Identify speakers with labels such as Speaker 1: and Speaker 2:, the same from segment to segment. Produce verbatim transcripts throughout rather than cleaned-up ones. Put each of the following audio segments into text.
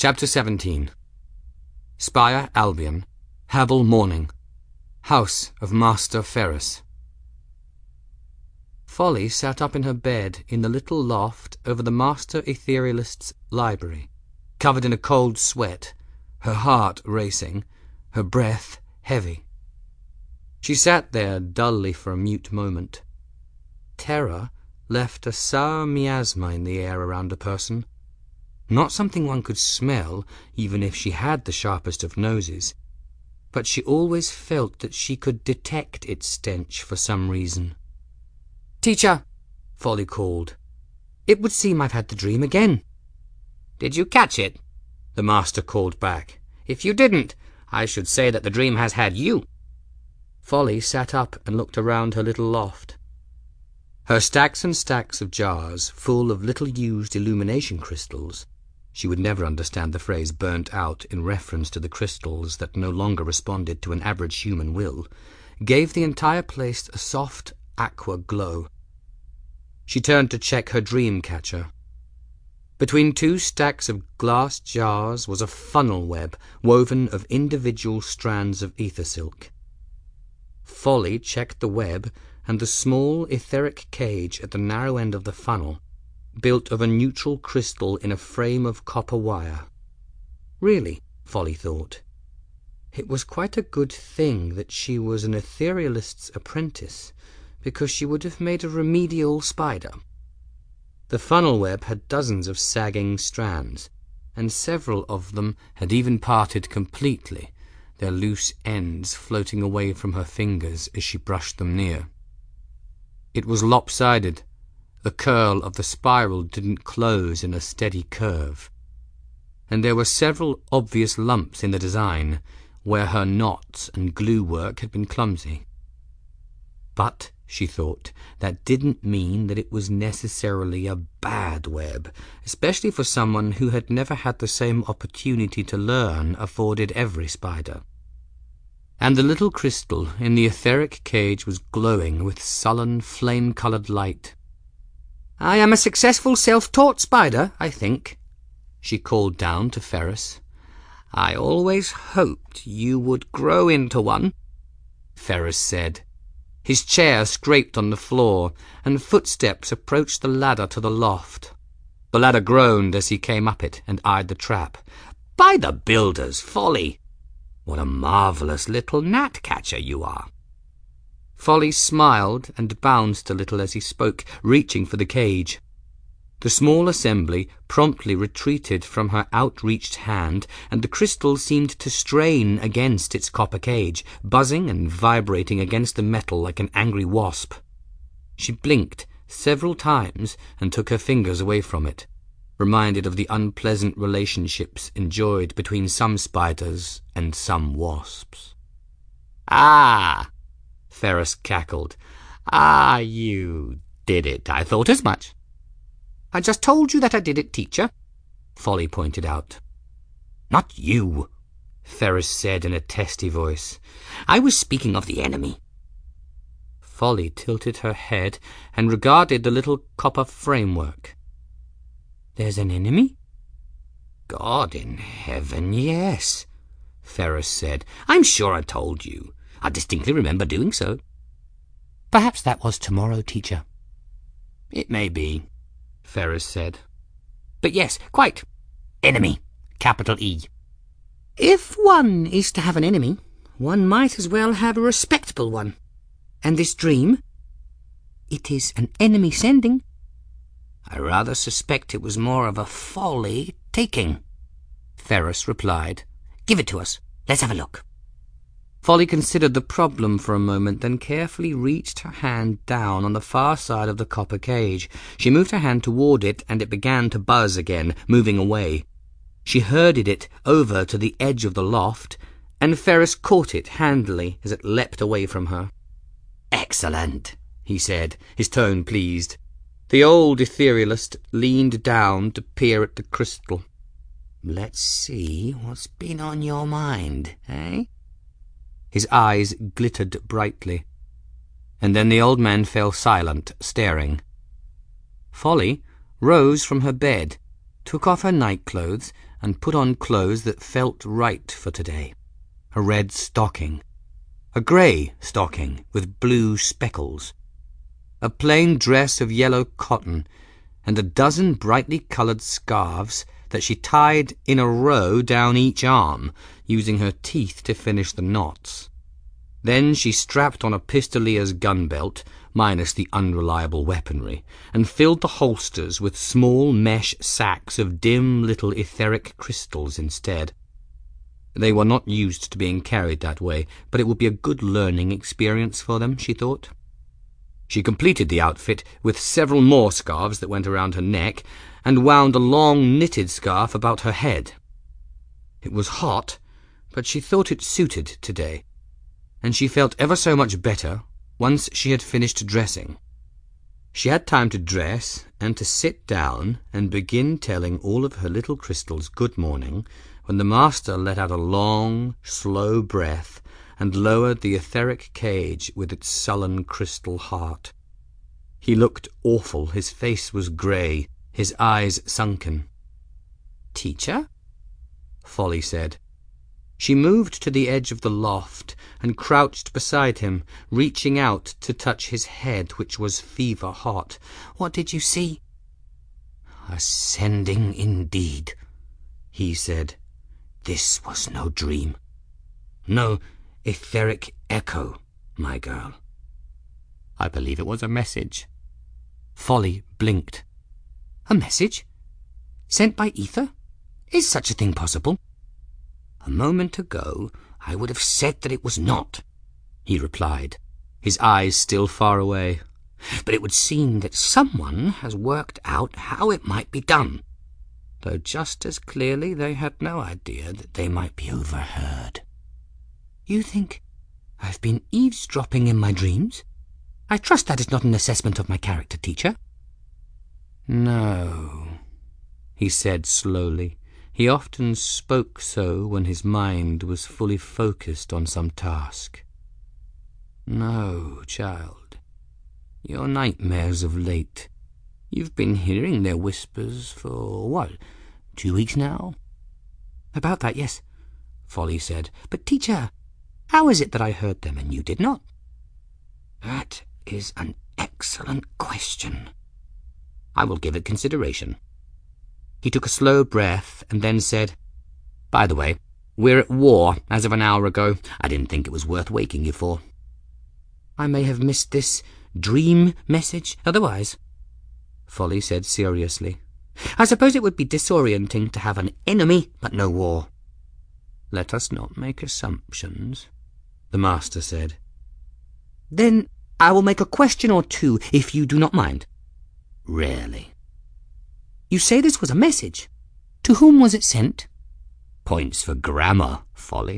Speaker 1: Chapter seventeen. Spire Albion, Habel Morning, House of Master Ferris. Folly sat up in her bed in the little loft over the Master Etherealist's library, covered in a cold sweat, her heart racing, her breath heavy. She sat there dully for a mute moment. Terror left a sour miasma in the air around a person. Not something one could smell, even if she had the sharpest of noses, but she always felt that she could detect its stench for some reason. "Teacher," Folly called. "It would seem I've had the dream again."
Speaker 2: "Did you catch it?" the master called back. "If you didn't, I should say that the dream has had you."
Speaker 1: Folly sat up and looked around her little loft. Her stacks and stacks of jars full of little used illumination crystals — she would never understand the phrase burnt out in reference to the crystals that no longer responded to an average human will — gave the entire place a soft aqua glow. She turned to check her dream catcher. Between two stacks of glass jars was a funnel web woven of individual strands of ether silk. Folly checked the web and the small etheric cage at the narrow end of the funnel, built of a neutral crystal in a frame of copper wire. Really, Folly thought, it was quite a good thing that she was an etherealist's apprentice, because she would have made a remedial spider. The funnel web had dozens of sagging strands, and several of them had even parted completely, their loose ends floating away from her fingers as she brushed them near. It was lopsided. The curl of the spiral didn't close in a steady curve, and there were several obvious lumps in the design where her knots and glue work had been clumsy. But, she thought, that didn't mean that it was necessarily a bad web, especially for someone who had never had the same opportunity to learn afforded every spider. And the little crystal in the etheric cage was glowing with sullen, flame-colored light. "I am a successful self-taught spider, I think," she called down to Ferris.
Speaker 2: "I always hoped you would grow into one," Ferris said.
Speaker 1: His chair scraped on the floor, and footsteps approached the ladder to the loft. The ladder groaned as he came up it and eyed the trap.
Speaker 2: "By the builders, Folly! What a marvelous little gnat-catcher you are!"
Speaker 1: Folly smiled and bounced a little as he spoke, reaching for the cage. The small assembly promptly retreated from her outreached hand, and the crystal seemed to strain against its copper cage, buzzing and vibrating against the metal like an angry wasp. She blinked several times and took her fingers away from it, reminded of the unpleasant relationships enjoyed between some spiders and some wasps.
Speaker 2: "Ah!" Ferris cackled. "Ah, you did it. I thought as much."
Speaker 1: "I just told you that I did it, teacher," Folly pointed out.
Speaker 2: "Not you," Ferris said in a testy voice. "I was speaking of the enemy."
Speaker 1: Folly tilted her head and regarded the little copper framework. "There's an enemy?"
Speaker 2: "God in heaven, yes," Ferris said. "I'm sure I told you. I distinctly remember doing so."
Speaker 1: "Perhaps that was tomorrow, teacher."
Speaker 2: "It may be," Ferris said. "But yes, quite. Enemy. Capital E."
Speaker 3: "If one is to have an enemy, one might as well have a respectable one. And this dream? It is an enemy sending."
Speaker 2: "I rather suspect it was more of a Folly taking," Ferris replied. "Give it to us. Let's have a look."
Speaker 1: Folly considered the problem for a moment, then carefully reached her hand down on the far side of the copper cage. She moved her hand toward it, and it began to buzz again, moving away. She herded it over to the edge of the loft, and Ferris caught it handily as it leapt away from her.
Speaker 2: "Excellent," he said, his tone pleased.
Speaker 1: The old etherealist leaned down to peer at the crystal.
Speaker 2: "Let's see what's been on your mind, eh?"
Speaker 1: His eyes glittered brightly, and then the old man fell silent, staring. Folly rose from her bed, took off her nightclothes, and put on clothes that felt right for today. A red stocking, a grey stocking with blue speckles, a plain dress of yellow cotton, and a dozen brightly coloured scarves that she tied in a row down each arm, using her teeth to finish the knots. Then she strapped on a pistolier's gun belt, minus the unreliable weaponry, and filled the holsters with small mesh sacks of dim little etheric crystals instead. They were not used to being carried that way, but it would be a good learning experience for them, she thought. She completed the outfit with several more scarves that went around her neck, and wound a long knitted scarf about her head. It was hot, but she thought it suited today, and she felt ever so much better once she had finished dressing. She had time to dress and to sit down and begin telling all of her little crystals good morning when the master let out a long, slow breath and lowered the etheric cage with its sullen crystal heart. He looked awful. His face was grey, his eyes sunken. "Teacher?" Folly said. She moved to the edge of the loft and crouched beside him, reaching out to touch his head, which was fever-hot. "What did you see?" "Ascending indeed," he said. "This was no dream. No etheric echo, my girl. I believe it was a message." Folly blinked. "A message? Sent by ether? Is such a thing possible?" "A moment ago I would have said that it was not," he replied, his eyes still far away. "But it would seem that someone has worked out how it might be done, though just as clearly they had no idea that they might be overheard." "You think I've been eavesdropping in my dreams? I trust that is not an assessment of my character, teacher." "No," he said slowly. He often spoke so when his mind was fully focused on some task. "No, child. Your nightmares of late. You've been hearing their whispers for, what, two weeks now?" "About that, yes," Folly said. "But, teacher, how is it that I heard them and you did not?" "That is an excellent question. I will give it consideration." He took a slow breath and then said, "By the way, we're at war as of an hour ago. I didn't think it was worth waking you for." "I may have missed this dream message otherwise," Folly said seriously. "I suppose it would be disorienting to have an enemy but no war." "Let us not make assumptions," the master said. "Then I will make a question or two, if you do not mind." "Rarely." "You say this was a message. To whom was it sent?" "Points for grammar, Folly."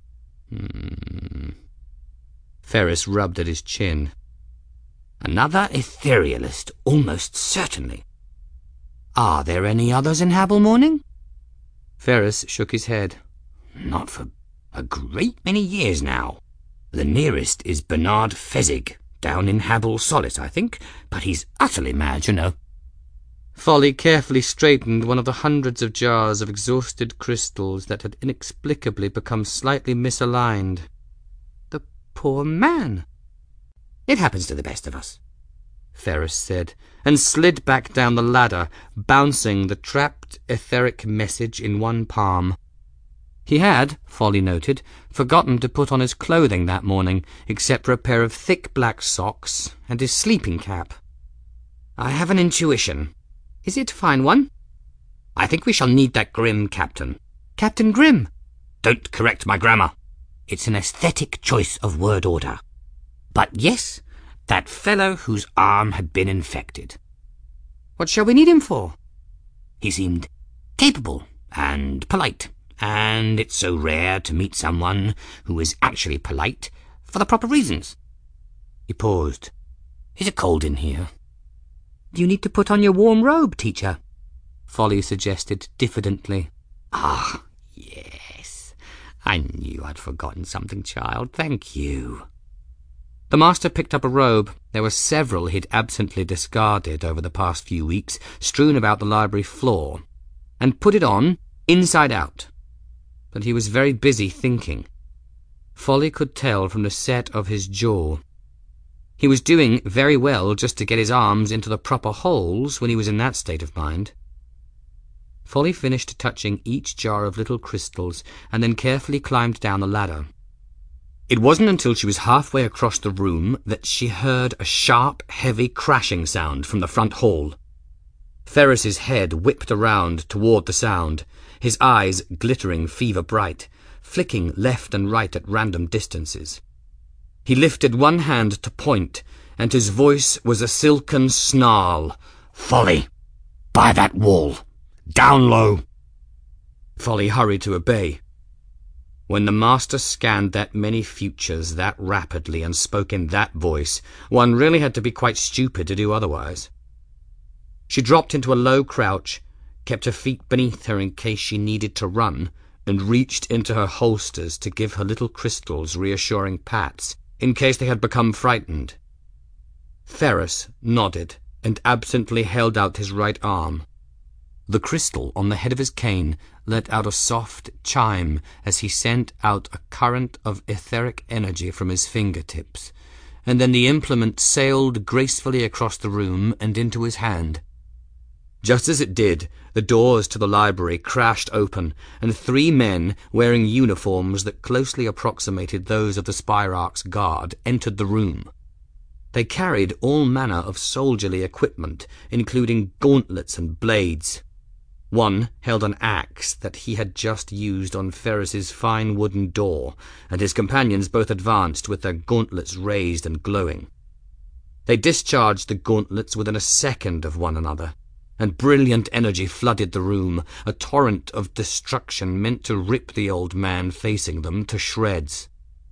Speaker 1: Hmm. Ferris rubbed at his chin. "Another etherealist, almost certainly. Are there any others in Habel Morning?" Ferris shook his head. "Not for a great many years now. The nearest is Bernard Fezig, down in Habel Solace, I think, but he's utterly mad, you know." Folly carefully straightened one of the hundreds of jars of exhausted crystals that had inexplicably become slightly misaligned. "The poor man." "It happens to the best of us," Ferris said, and slid back down the ladder, bouncing the trapped etheric message in one palm. He had, Folly noted, forgotten to put on his clothing that morning, except for a pair of thick black socks and his sleeping cap. "I have an intuition." "Is it a fine one?" "I think we shall need that Grimm captain." "Captain Grimm?" "Don't correct my grammar. It's an aesthetic choice of word order. But yes, that fellow whose arm had been infected." "What shall we need him for?" "He seemed capable and polite, and it's so rare to meet someone who is actually polite for the proper reasons." He paused. "Is it cold in here?" "You need to put on your warm robe, teacher," Folly suggested diffidently. "Ah, yes. I knew I'd forgotten something, child. Thank you." The master picked up a robe. There were several he'd absently discarded over the past few weeks, strewn about the library floor, and put it on inside out. But he was very busy thinking. Folly could tell from the set of his jaw. He was doing very well just to get his arms into the proper holes when he was in that state of mind. Folly finished touching each jar of little crystals and then carefully climbed down the ladder. It wasn't until she was halfway across the room that she heard a sharp, heavy crashing sound from the front hall. Ferris's head whipped around toward the sound, his eyes glittering fever-bright, flicking left and right at random distances. He lifted one hand to point, and his voice was a silken snarl. "Folly! By that wall! Down low!" Folly hurried to obey. When the master scanned that many futures that rapidly and spoke in that voice, one really had to be quite stupid to do otherwise. She dropped into a low crouch, kept her feet beneath her in case she needed to run, and reached into her holsters to give her little crystals reassuring pats in case they had become frightened. Ferris nodded and absently held out his right arm. The crystal on the head of his cane let out a soft chime as he sent out a current of etheric energy from his fingertips, and then the implement sailed gracefully across the room and into his hand. Just as it did, the doors to the library crashed open, and three men wearing uniforms that closely approximated those of the Spirax Guard entered the room. They carried all manner of soldierly equipment, including gauntlets and blades. One held an axe that he had just used on Ferris's fine wooden door, and his companions both advanced with their gauntlets raised and glowing. They discharged the gauntlets within a second of one another, and brilliant energy flooded the room, a torrent of destruction meant to rip the old man facing them to shreds.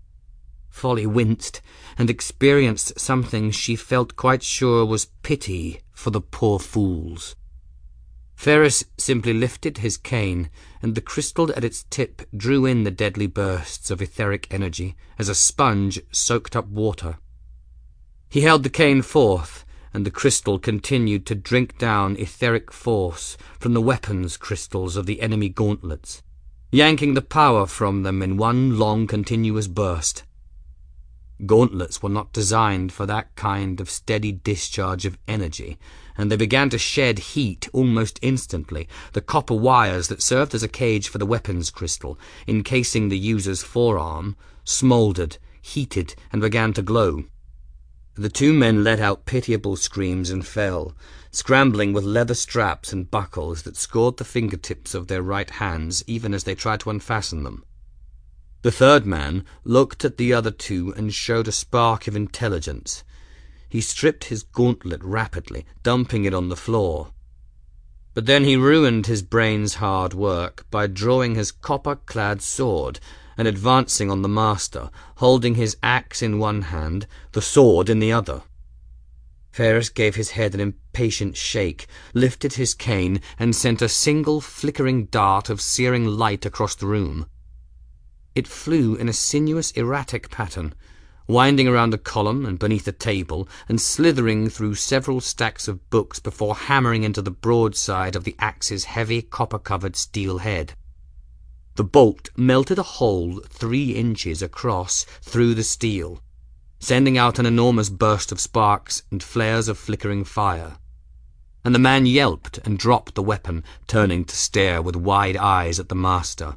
Speaker 1: Folly winced and experienced something she felt quite sure was pity for the poor fools. Ferris simply lifted his cane, and the crystal at its tip drew in the deadly bursts of etheric energy as a sponge soaked up water. He held the cane forth, and the crystal continued to drink down etheric force from the weapons crystals of the enemy gauntlets, yanking the power from them in one long continuous burst. Gauntlets were not designed for that kind of steady discharge of energy, and they began to shed heat almost instantly. The copper wires that served as a cage for the weapons crystal, encasing the user's forearm, smouldered, heated, and began to glow. The two men let out pitiable screams and fell, scrambling with leather straps and buckles that scored the fingertips of their right hands even as they tried to unfasten them. The third man looked at the other two and showed a spark of intelligence. He stripped his gauntlet rapidly, dumping it on the floor. But then he ruined his brain's hard work by drawing his copper-clad sword and advancing on the master, holding his axe in one hand, the sword in the other. Ferris gave his head an impatient shake, lifted his cane, and sent a single flickering dart of searing light across the room. It flew in a sinuous, erratic pattern, winding around a column and beneath a table, and slithering through several stacks of books before hammering into the broadside of the axe's heavy copper-covered steel head. The bolt melted a hole three inches across through the steel, sending out an enormous burst of sparks and flares of flickering fire. And the man yelped and dropped the weapon, turning to stare with wide eyes at the master.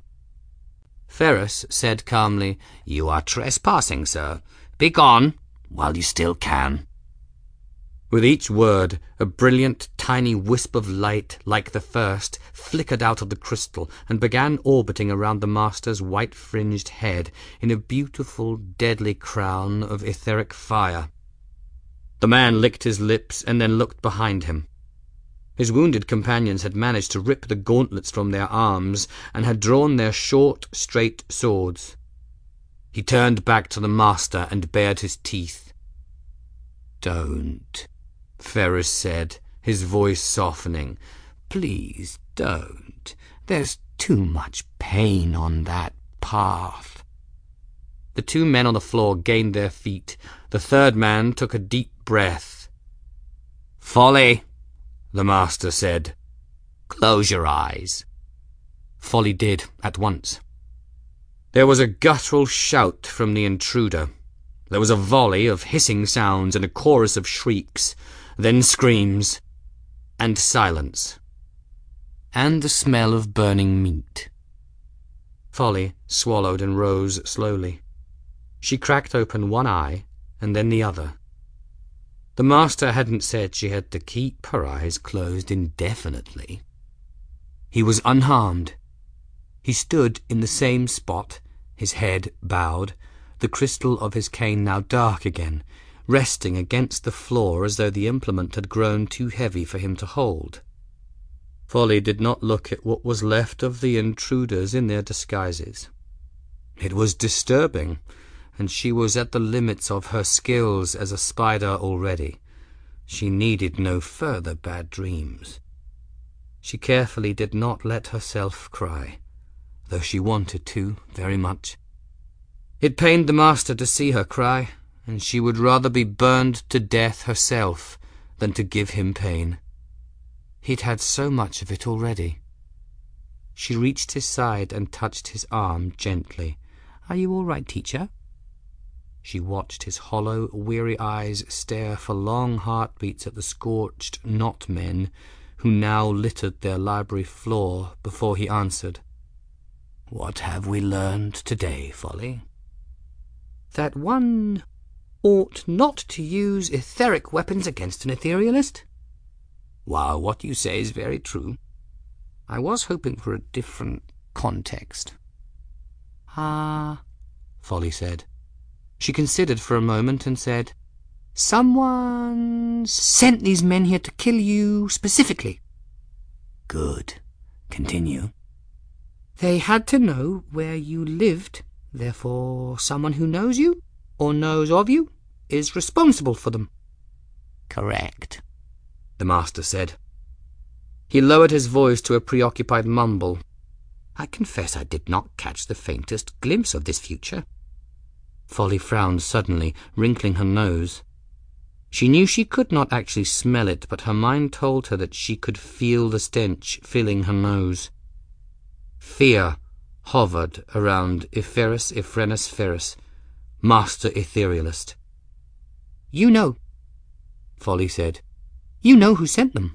Speaker 1: Ferris said calmly, "You are trespassing, sir. Be gone while you still can." With each word, a brilliant, tiny wisp of light, like the first, flickered out of the crystal and began orbiting around the master's white-fringed head in a beautiful, deadly crown of etheric fire. The man licked his lips and then looked behind him. His wounded companions had managed to rip the gauntlets from their arms and had drawn their short, straight swords. He turned back to the master and bared his teeth. "Don't," Ferris said, his voice softening. "Please don't. There's too much pain on that path." The two men on the floor gained their feet. The third man took a deep breath. "Folly," the master said. "Close your eyes." Folly did, at once. There was a guttural shout from the intruder. There was a volley of hissing sounds and a chorus of shrieks, then screams, and silence, and the smell of burning meat. Folly swallowed and rose slowly. She cracked open one eye and then the other. The master hadn't said she had to keep her eyes closed indefinitely. He was unharmed. He stood in the same spot, his head bowed, the crystal of his cane now dark again, resting against the floor as though the implement had grown too heavy for him to hold. Folly did not look at what was left of the intruders in their disguises. It was disturbing, and she was at the limits of her skills as a spider already. She needed no further bad dreams. She carefully did not let herself cry, though she wanted to very much. It pained the master to see her cry, and she would rather be burned to death herself than to give him pain. He'd had so much of it already. She reached his side and touched his arm gently. "Are you all right, teacher?" She watched his hollow, weary eyes stare for long heartbeats at the scorched knot men who now littered their library floor before he answered. "What have we learned today, Folly?" "That one ought not to use etheric weapons against an etherealist." "While what you say is very true, I was hoping for a different context." "Ah," Folly said. She considered for a moment and said, "Someone sent these men here to kill you specifically." "Good. Continue." "They had to know where you lived. Therefore, someone who knows you, or knows of you, is responsible for them." "Correct," the master said. He lowered his voice to a preoccupied mumble. "I confess I did not catch the faintest glimpse of this future." Folly frowned suddenly, wrinkling her nose. She knew she could not actually smell it, but her mind told her that she could feel the stench filling her nose. Fear hovered around Iferus Ifrenus Ferus, Master Etherealist. "You know," Folly said. "You know who sent them."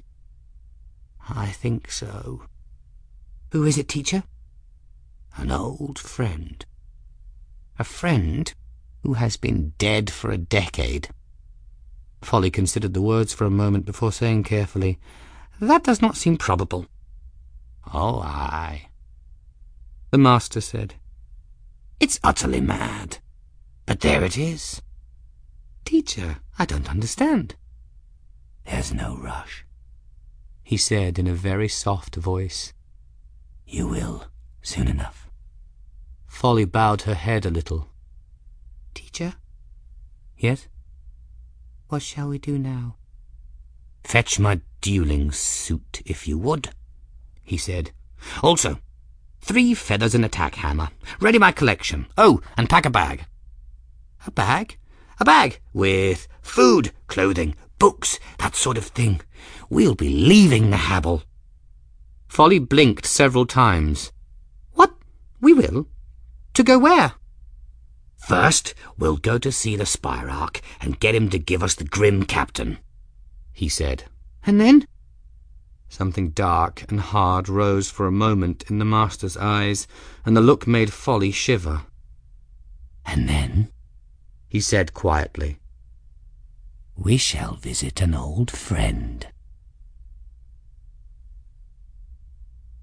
Speaker 1: "I think so." "Who is it, teacher?" "An old friend. A friend who has been dead for a decade." Folly considered the words for a moment before saying carefully, "That does not seem probable." "Oh, aye," the master said. "It's utterly mad, but there it is." "Teacher, I don't understand." "There's no rush," he said in a very soft voice. "You will soon enough." Folly bowed her head a little. "Teacher?" "Yes?" "What shall we do now?" "Fetch my dueling suit, if you would," he said. "Also, three feathers and a tack hammer. Ready my collection. Oh, and pack a bag." "A bag?" "A bag with food, clothing, books, that sort of thing. We'll be leaving the Habble." Folly blinked several times. "What? We will? To go where?" "First, we'll go to see the Spirarch and get him to give us the Grim Captain," he said. "And then?" Something dark and hard rose for a moment in the master's eyes, and the look made Folly shiver. "And then," he said quietly, "we shall visit an old friend."